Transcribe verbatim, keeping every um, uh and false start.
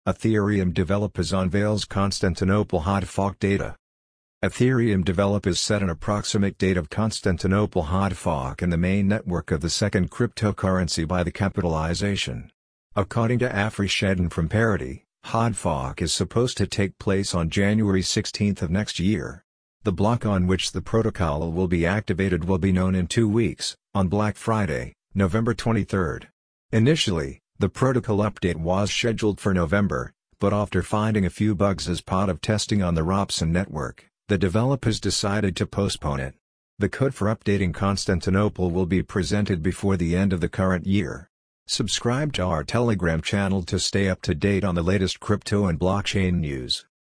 Ethereum developers unveils Constantinople hot fork data. Ethereum developers set an approximate date of Constantinople hot fork in the main network of the second cryptocurrency by the capitalization. According to Afri Shedden from Parity, hot fork is supposed to take place on January sixteenth of next year. The block on which the protocol will be activated will be known in two weeks, on Black Friday, November twenty-third. Initially, the protocol update was scheduled for November, but after finding a few bugs as part of testing on the Ropson network, the developers decided to postpone it. The code for updating Constantinople will be presented before the end of the current year. Subscribe to our Telegram channel to stay up to date on the latest crypto and blockchain news.